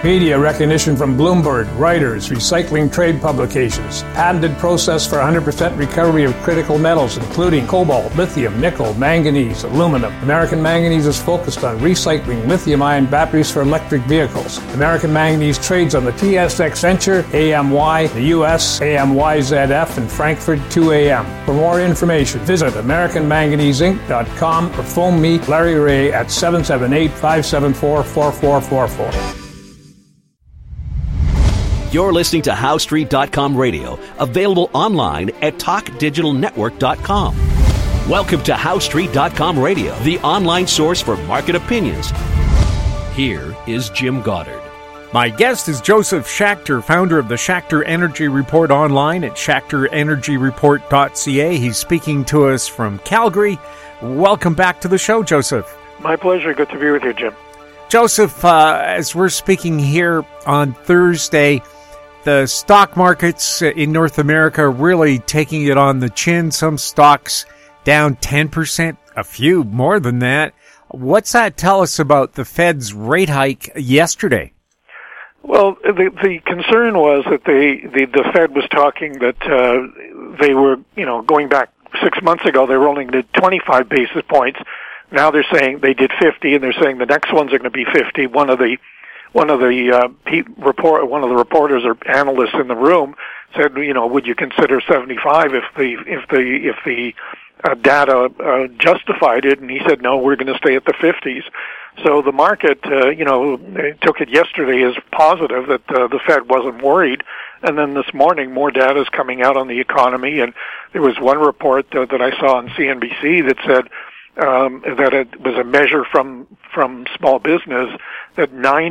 Media recognition from Bloomberg, Reuters, recycling trade publications. Patented process for 100% recovery of critical metals, including cobalt, lithium, nickel, manganese, aluminum. American Manganese is focused on recycling lithium-ion batteries for electric vehicles. American Manganese trades on the TSX Venture, AMY, the US, AMYZF, and Frankfurt 2AM. For more information, visit AmericanManganeseInc.com or phone me, Larry Ray, at 778-574-4444. You're listening to HowStreet.com radio, available online at TalkDigitalNetwork.com. Welcome to HowStreet.com radio, the online source for market opinions. Here is Jim Goddard. My guest is Joseph Schachter, founder of the Schachter Energy Report online at SchachterEnergyReport.ca. He's speaking to us from Calgary. Welcome back to the show, Joseph. My pleasure. Good to be with you, Jim. Joseph, as we're speaking here on Thursday, the stock markets in North America are really taking it on the chin. Some stocks down 10%, a few more than that. What's that tell us about the Fed's rate hike yesterday? Well, the concern was that the Fed was talking that they were, going back 6 months ago, they were only going to do 25 basis points. Now they're saying they did 50, and they're saying the next ones are going to be 50. One of the reporters or analysts in the room said, would you consider 75 if the data justified it? And he said, no, we're going to stay at the 50s. So the market, took it yesterday as positive that the Fed wasn't worried. And then this morning, more data is coming out on the economy. And there was one report that I saw on CNBC that said that it was a measure from small business that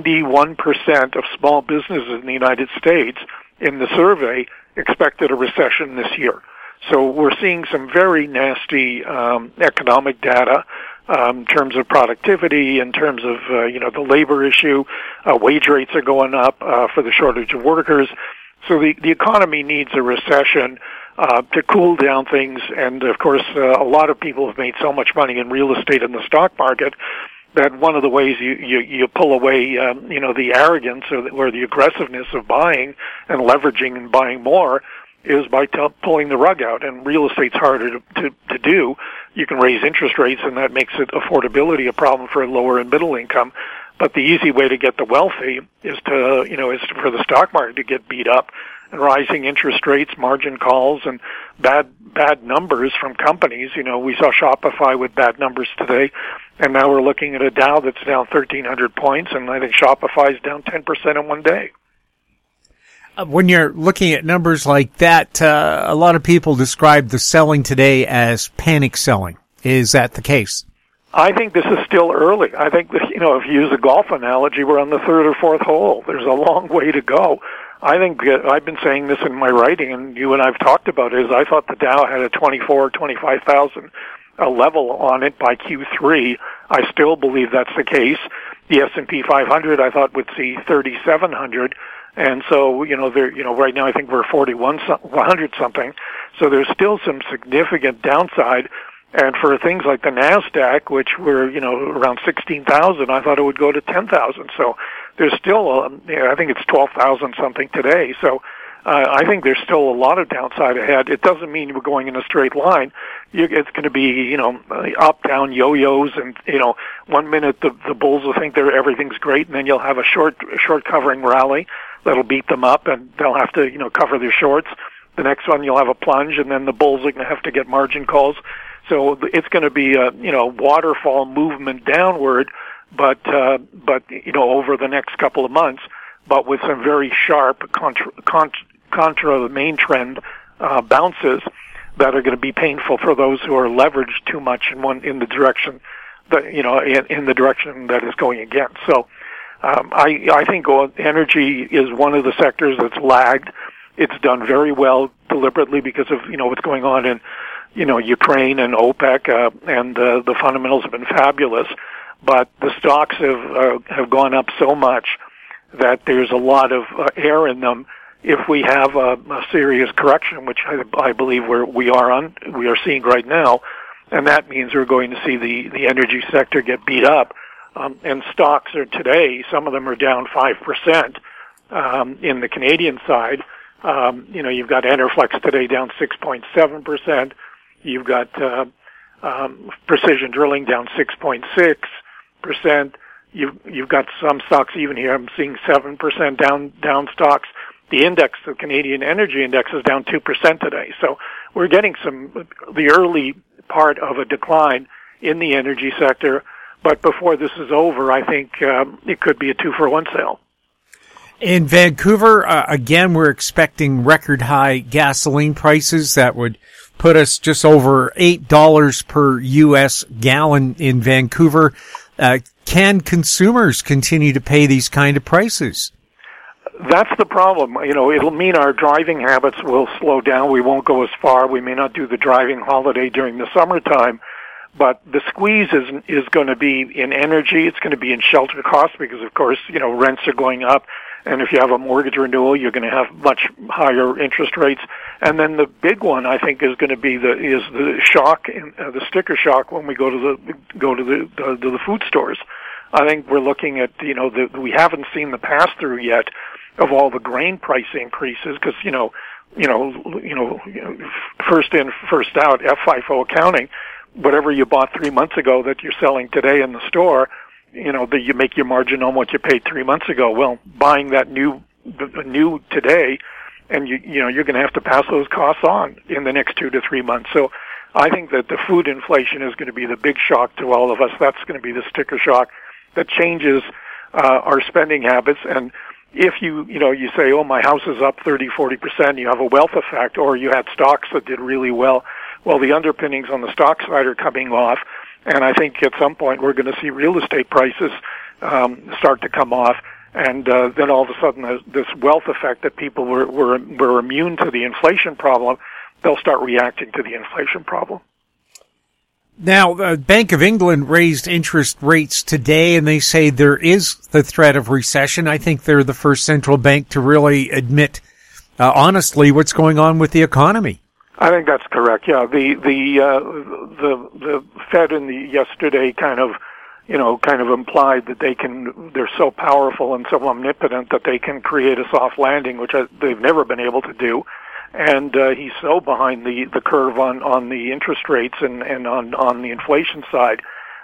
91% of small businesses in the United States in the survey expected a recession this year. So we're seeing some very nasty economic data in terms of productivity, in terms of the labor issue. Wage rates are going up for the shortage of workers. So the economy needs a recession to cool down things. And of course, a lot of people have made so much money in real estate and the stock market that one of the ways you pull away, the arrogance or the aggressiveness of buying and leveraging and buying more is by pulling the rug out. And real estate's harder to do. You can raise interest rates, and that makes it affordability a problem for lower and middle income. But the easy way to get the wealthy is for the stock market to get beat up, and rising interest rates, margin calls, and bad numbers from companies. We saw Shopify with bad numbers today, and now we're looking at a Dow that's down 1,300 points, and I think Shopify's down 10% in one day. When you're looking at numbers like that, a lot of people describe the selling today as panic selling. Is that the case? I think this is still early. I think that, if you use a golf analogy, we're on the third or fourth hole. There's a long way to go. I think I've been saying this in my writing, and you and I've talked about it, is I thought the Dow had a 25,000 level on it by Q3. I still believe that's the case. The S&P 500 I thought would see 3,700. And so, right now I think we're 4,100 something. So there's still some significant downside. And for things like the NASDAQ, which were, around 16,000, I thought it would go to 10,000. So there's still, I think it's 12,000 something today. So I think there's still a lot of downside ahead. It doesn't mean we're going in a straight line. It's going to be, up, down, yo-yos, and, 1 minute the bulls will think everything's great, and then you'll have a short covering rally that'll beat them up, and they'll have to, cover their shorts. The next one you'll have a plunge, and then the bulls are going to have to get margin calls. So it's going to be a, waterfall movement downward, but over the next couple of months, but with some very sharp contra the main trend bounces that are going to be painful for those who are leveraged too much in the direction that in the direction that is going against. So I think energy is one of the sectors that's lagged. It's done very well deliberately because of what's going on in Ukraine and OPEC, and the fundamentals have been fabulous. But the stocks have gone up so much that there's a lot of air in them. If we have a serious correction, which I believe we are seeing right now, and that means we're going to see the energy sector get beat up. And stocks are today, some of them are down 5% in the Canadian side. You've got Enerflex today down 6.7%. You've got Precision Drilling down 6.6%. You've got some stocks even here. I'm seeing 7% down stocks. The index, the Canadian Energy Index, is down 2% today. So we're getting the early part of a decline in the energy sector. But before this is over, I think it could be a 2-for-1 sale. In Vancouver, again, we're expecting record high gasoline prices that would put us just over $8 per U.S. gallon in Vancouver. Can consumers continue to pay these kind of prices? That's the problem. It'll mean our driving habits will slow down. We won't go as far. We may not do the driving holiday during the summertime. But the squeeze is going to be in energy. It's going to be in shelter costs because, of course, rents are going up. And if you have a mortgage renewal, you're going to have much higher interest rates. And then the big one, I think, is going to be the shock, the sticker shock when we go to the food stores. I think we're looking at we haven't seen the pass through yet of all the grain price increases because first in first out FIFO accounting. Whatever you bought 3 months ago that you're selling today in the store, that you make your margin on what you paid 3 months ago. Well, buying that new today, and you're going to have to pass those costs on in the next 2 to 3 months. So I think that the food inflation is going to be the big shock to all of us. That's going to be the sticker shock that changes our spending habits. And if you say, oh, my house is up 30-40%, you have a wealth effect, or you had stocks that did really well. Well, the underpinnings on the stock side are coming off, and I think at some point we're going to see real estate prices start to come off, and then all of a sudden this wealth effect that people were immune to the inflation problem, they'll start reacting to the inflation problem. Now, the Bank of England raised interest rates today, and they say there is the threat of recession. I think they're the first central bank to really admit honestly what's going on with the economy. I think that's correct. Yeah, the Fed yesterday kind of implied that they're so powerful and so omnipotent that they can create a soft landing, which they've never been able to do. And he's so behind the curve on the interest rates and on the inflation side.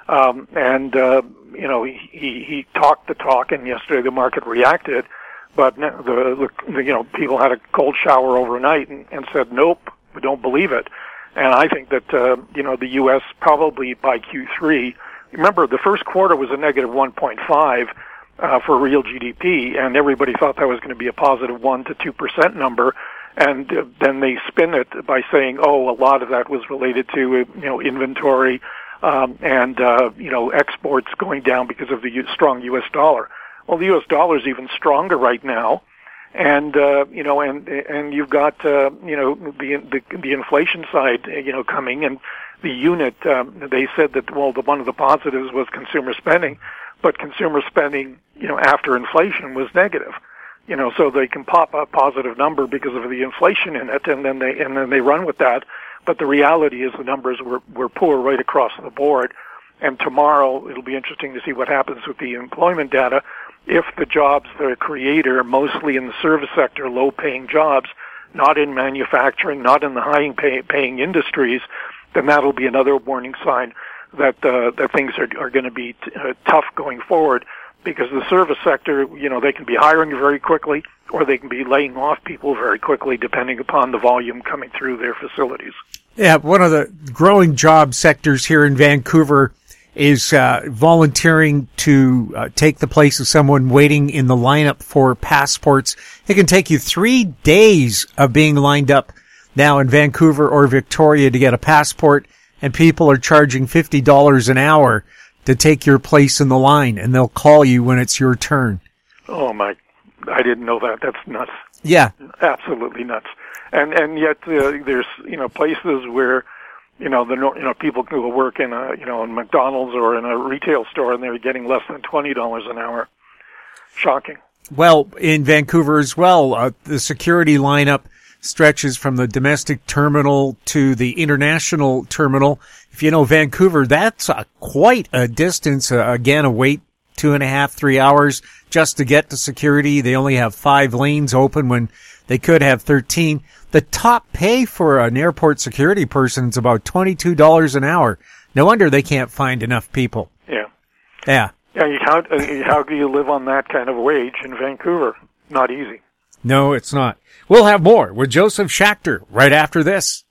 He talked the talk, and yesterday the market reacted. But people had a cold shower overnight and said, nope, we don't believe it. And I think that, the U.S. probably by Q3, remember the first quarter was a negative 1.5 for real GDP, and everybody thought that was going to be a positive 1 to 2% number. And then they spin it by saying, oh, a lot of that was related to, inventory, and exports going down because of the strong U.S. dollar. Well, the U.S. dollar is even stronger right now. And and you've got the inflation side coming, and the unit they said that one of the positives was consumer spending, but consumer spending after inflation was negative, so they can pop a positive number because of the inflation in it, and then they run with that. But the reality is the numbers were poor right across the board, and tomorrow it'll be interesting to see what happens with the employment data. If the jobs that are created are mostly in the service sector, low-paying jobs, not in manufacturing, not in the high-paying industries, then that'll be another warning sign that things are going to be tough going forward. Because the service sector, they can be hiring very quickly, or they can be laying off people very quickly, depending upon the volume coming through their facilities. Yeah, one of the growing job sectors here in Vancouver is volunteering to take the place of someone waiting in the lineup for passports. It can take you 3 days of being lined up now in Vancouver or Victoria to get a passport, and people are charging $50 an hour to take your place in the line, and they'll call you when it's your turn. Oh, I didn't know that. That's nuts. Yeah. Absolutely nuts. And yet there's, places where people can go work in in McDonald's or in a retail store, and they're getting less than $20 an hour. Shocking. Well, in Vancouver as well, the security lineup stretches from the domestic terminal to the international terminal. If you know Vancouver, that's quite a distance. Again, a wait 2.5, 3 hours just to get to security. They only have 5 lanes open when they could have 13. The top pay for an airport security person is about $22 an hour. No wonder they can't find enough people. Yeah. Yeah. Yeah. How do you live on that kind of wage in Vancouver? Not easy. No, it's not. We'll have more with Joseph Schachter right after this.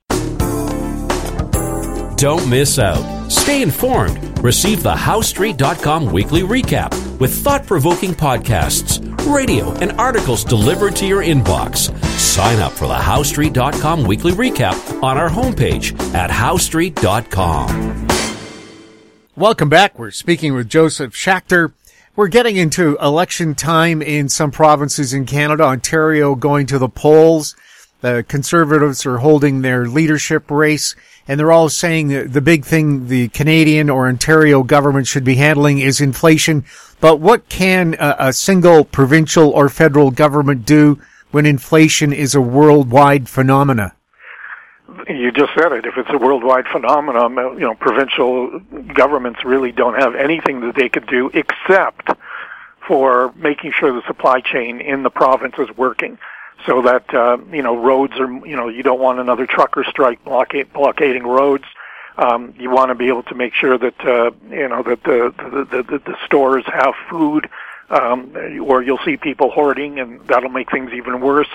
Don't miss out. Stay informed. Receive the HowStreet.com weekly recap with thought-provoking podcasts, radio, and articles delivered to your inbox. Sign up for the HowStreet.com weekly recap on our homepage at HowStreet.com. Welcome back. We're speaking with Joseph Schachter. We're getting into election time in some provinces in Canada. Ontario going to the polls. The Conservatives are holding their leadership race, and they're all saying that the big thing the Canadian or Ontario government should be handling is inflation. But what can a single provincial or federal government do when inflation is a worldwide phenomena? You just said it. If it's a worldwide phenomenon, provincial governments really don't have anything that they could do except for making sure the supply chain in the province is working. So that, roads are, you don't want another trucker strike blockading roads. You want to be able to make sure that, that the stores have food, or you'll see people hoarding, and that'll make things even worse.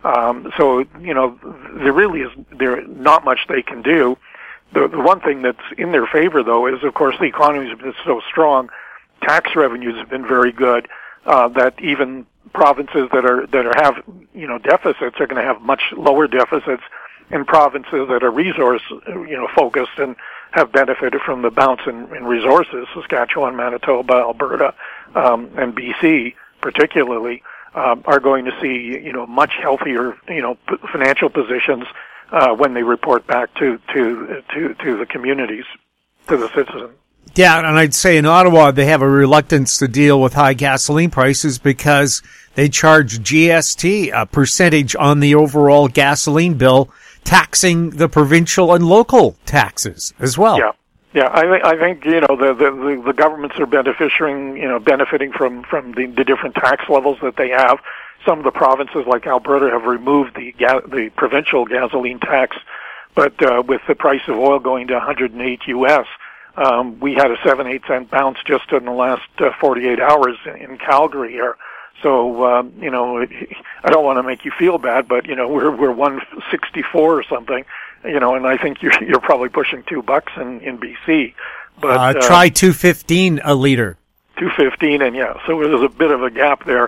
There not much they can do. The one thing that's in their favor, though, is, of course, the economy has been so strong. Tax revenues have been very good, that even provinces that have deficits are going to have much lower deficits, and provinces that are resource focused and have benefited from the bounce in resources, Saskatchewan, Manitoba, Alberta, and BC particularly, are going to see much healthier financial positions when they report back to the communities, to the citizens. Yeah, and I'd say in Ottawa they have a reluctance to deal with high gasoline prices because they charge GST, a percentage on the overall gasoline bill, taxing the provincial and local taxes as well. Yeah. I think the governments are benefiting from the different tax levels that they have. Some of the provinces, like Alberta, have removed the provincial gasoline tax, but with the price of oil going to $108 US. We had a 7-8 cent bounce just in the last 48 hours in Calgary here. So, I don't want to make you feel bad, but, we're 164 or something, and I think you're probably pushing $2 in BC. But, try $2.15 a liter. $2.15, and so there's a bit of a gap there.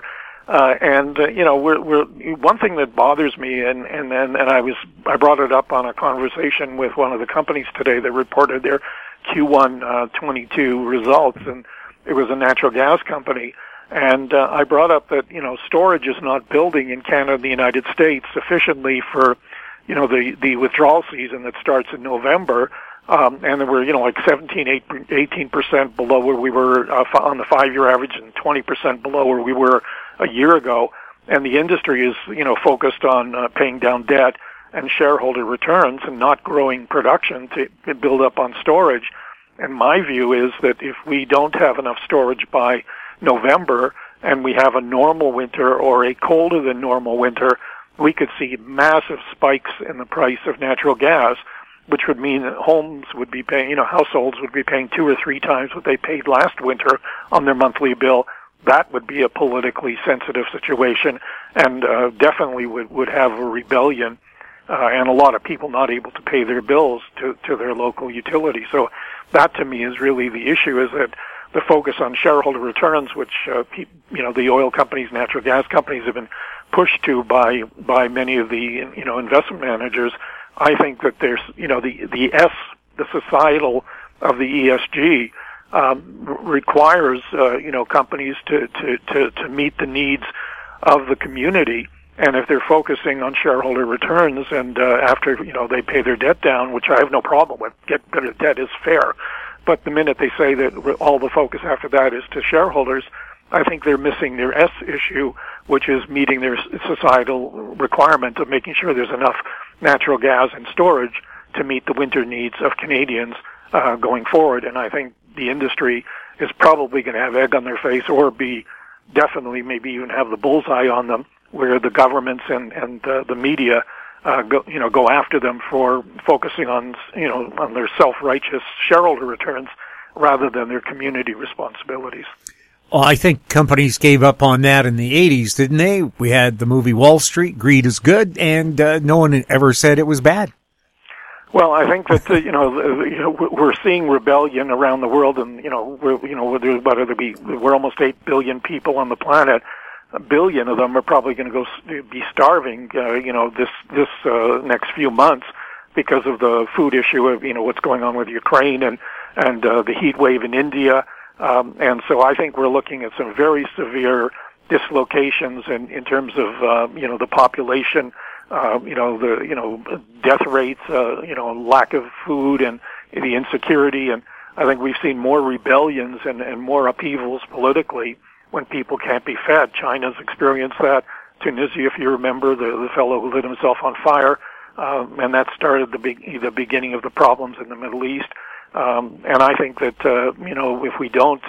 We're one thing that bothers me, and I brought it up on a conversation with one of the companies today that reported their Q1 22 results, and it was a natural gas company. And I brought up that storage is not building in Canada and the United States sufficiently for the withdrawal season that starts in November. And there were 18% below where we were on the 5-year average, and 20% below where we were a year ago. And the industry is focused on paying down debt and shareholder returns and not growing production to build up on storage. And my view is that if we don't have enough storage by November and we have a normal winter or a colder than normal winter, we could see massive spikes in the price of natural gas, which would mean that homes would be paying, households would be paying 2 or 3 times what they paid last winter on their monthly bill. That would be a politically sensitive situation, and definitely would have a rebellion. And a lot of people not able to pay their bills to their local utility. So that, to me, is really the issue, is that the focus on shareholder returns, which, the oil companies, natural gas companies have been pushed to by many of the, investment managers. I think that there's, the societal of the ESG, requires, companies to meet the needs of the community. And if they're focusing on shareholder returns and after, they pay their debt down, which I have no problem with, get better debt is fair. But the minute they say that all the focus after that is to shareholders, I think they're missing their S issue, which is meeting their societal requirement of making sure there's enough natural gas and storage to meet the winter needs of Canadians going forward. And I think the industry is probably going to have egg on their face, or be definitely maybe even have the bullseye on them, where the governments and the media go after them for focusing on on their self-righteous shareholder returns rather than their community responsibilities. Well, I think companies gave up on that in the 80s, didn't they? We had the movie Wall Street, Greed is Good, and no one ever said it was bad. Well, I think that we're seeing rebellion around the world, and we're almost 8 billion people on the planet. 1 billion of them are probably going to be starving, this next few months because of the food issue of what's going on with Ukraine and the heat wave in India. And so I think we're looking at some very severe dislocations in terms of the population, the death rates, lack of food and the insecurity. And I think we've seen more rebellions and more upheavals politically when people can't be fed. China's experienced that. Tunisia, if you remember, the fellow who lit himself on fire, and that started the beginning of the problems in the Middle East. And I think that, if we don't,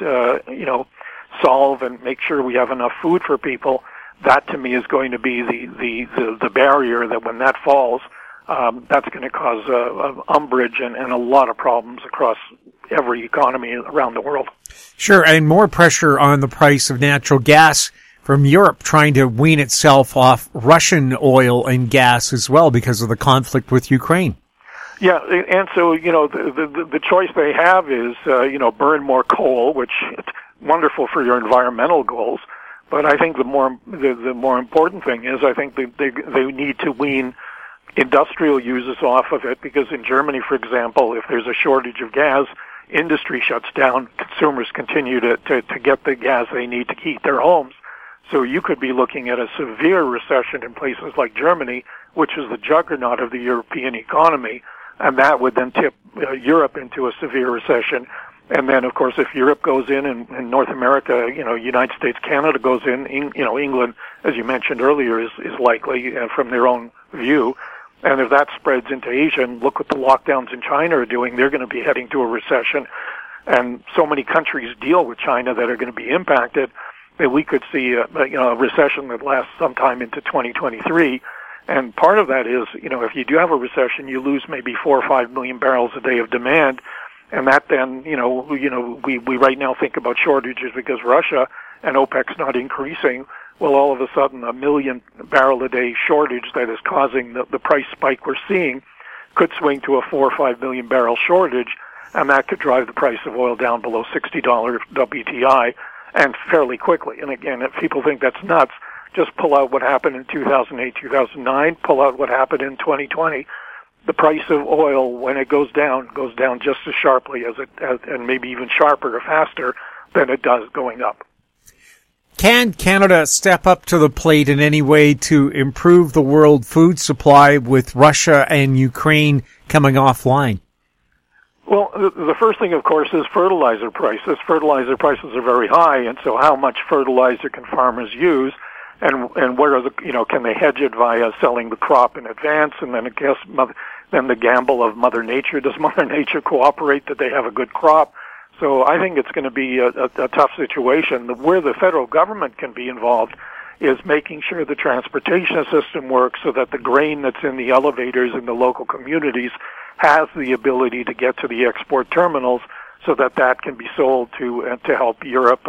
solve and make sure we have enough food for people, that to me is going to be the barrier that when that falls, that's going to cause umbrage and a lot of problems across every economy around the world. Sure, and more pressure on the price of natural gas from Europe trying to wean itself off Russian oil and gas as well because of the conflict with Ukraine. Yeah, and so, the choice they have is, burn more coal, which is wonderful for your environmental goals. But I think the more important thing is I think they need to wean industrial users off of it, because in Germany, for example, if there's a shortage of gas, industry shuts down, consumers continue to get the gas they need to heat their homes. So you could be looking at a severe recession in places like Germany, which is the juggernaut of the European economy, and that would then tip Europe into a severe recession. And then, of course, if Europe goes in and North America, United States, Canada goes in, England, as you mentioned earlier, is likely from their own view. And if that spreads into Asia, and look what the lockdowns in China are doing, they're going to be heading to a recession. And so many countries deal with China that are going to be impacted that we could see a recession that lasts sometime into 2023. And part of that is, if you do have a recession, you lose maybe 4 or 5 million barrels a day of demand. And that then, we right now think about shortages because Russia and OPEC's not increasing. Well, all of a sudden, 1 million barrel a day shortage that is causing the price spike we're seeing could swing to a 4 or 5 million barrel shortage, and that could drive the price of oil down below $60 WTI, and fairly quickly. And again, if people think that's nuts, just pull out what happened in 2008, 2009, pull out what happened in 2020. The price of oil, when it goes down just as sharply as and maybe even sharper or faster than it does going up. Can Canada step up to the plate in any way to improve the world food supply with Russia and Ukraine coming offline? Well, the first thing, of course, is fertilizer prices. Fertilizer prices are very high, and so how much fertilizer can farmers use? And what are can they hedge it via selling the crop in advance? And then then the gamble of Mother Nature. Does Mother Nature cooperate that they have a good crop? So I think it's going to be a tough situation. Where the federal government can be involved is making sure the transportation system works so that the grain that's in the elevators in the local communities has the ability to get to the export terminals so that can be sold to help Europe,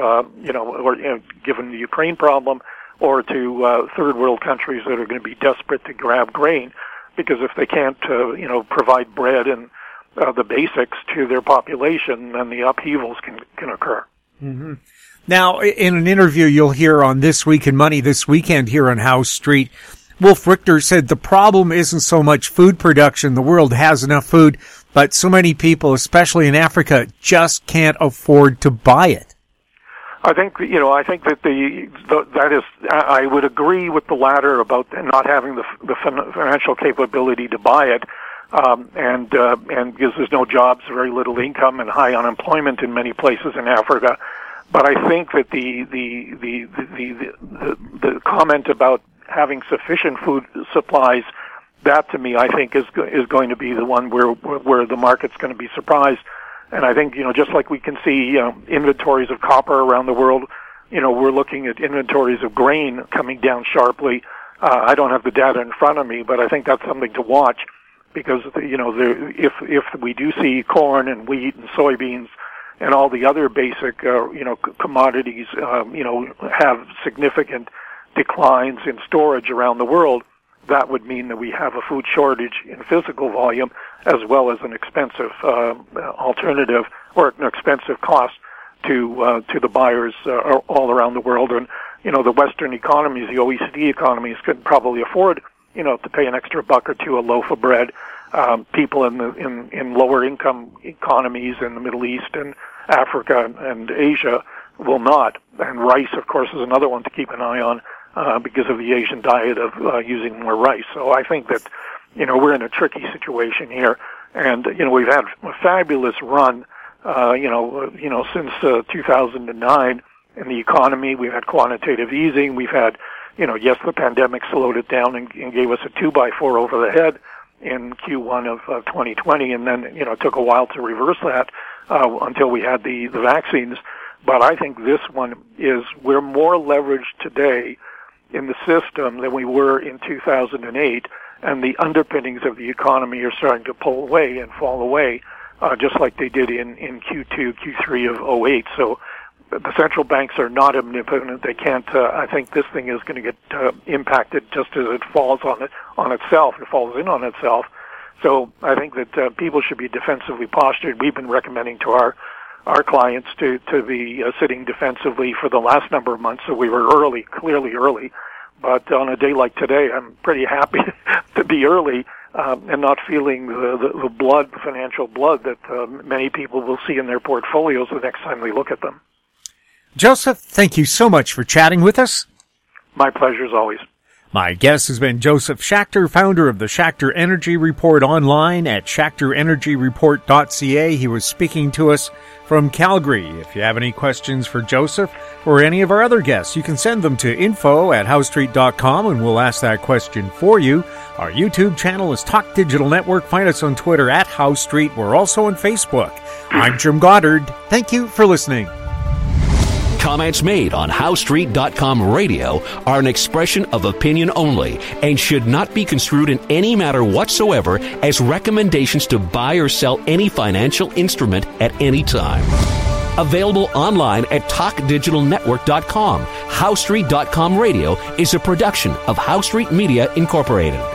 given the Ukraine problem, or to third world countries that are going to be desperate to grab grain, because if they can't, provide bread and the basics to their population, then the upheavals can occur. Mm-hmm. Now, in an interview you'll hear on This Week in Money this weekend here on House Street, Wolf Richter said the problem isn't so much food production. The world has enough food, but so many people, especially in Africa, just can't afford to buy it. I think that is. I would agree with the latter about not having the financial capability to buy it, and because there's no jobs, very little income, and high unemployment in many places in Africa. But I think that the comment about having sufficient food supplies, that to me I think is going to be the one where the market's going to be surprised. And I think, just like we can see inventories of copper around the world, we're looking at inventories of grain coming down sharply. I don't have the data in front of me, but I think that's something to watch, because if we do see corn and wheat and soybeans and all the other basic commodities have significant declines in storage around the world, that would mean that we have a food shortage in physical volume, as well as an expensive alternative or an expensive cost to the buyers all around the world. And the Western economies, the OECD economies, could probably afford to pay an extra $1 or $2 a loaf of bread. People in lower income economies in the Middle East and Africa and Asia will not. And rice, of course, is another one to keep an eye on, because of the Asian diet of using more rice. So I think that, we're in a tricky situation here. And, we've had a fabulous run, since 2009 in the economy. We've had quantitative easing. We've had, yes, the pandemic slowed it down and gave us a 2x4 over the head in Q1 of 2020. And then, it took a while to reverse that until we had the vaccines. But I think this one we're more leveraged today in the system than we were in 2008, and the underpinnings of the economy are starting to pull away and fall away, just like they did in Q2, Q3 of 2008. So the central banks are not omnipotent. They can't. I think this thing is going to get impacted just as it falls on itself. It falls in on itself. So I think that people should be defensively postured. We've been recommending to our clients to be sitting defensively for the last number of months. So we were clearly early. But on a day like today, I'm pretty happy to be early and not feeling the financial blood that many people will see in their portfolios the next time they look at them. Joseph, thank you so much for chatting with us. My pleasure as always. My guest has been Joseph Schachter, founder of the Schachter Energy Report online at schachterenergyreport.ca. He was speaking to us from Calgary. If you have any questions for Joseph or any of our other guests, you can send them to info@howstreet.com and we'll ask that question for you. Our YouTube channel is Talk Digital Network. Find us on Twitter @HowStreet. We're also on Facebook. I'm Jim Goddard. Thank you for listening. Comments made on HowStreet.com radio are an expression of opinion only and should not be construed in any matter whatsoever as recommendations to buy or sell any financial instrument at any time. Available online at TalkDigitalNetwork.com. HowStreet.com radio is a production of HowStreet Media Incorporated.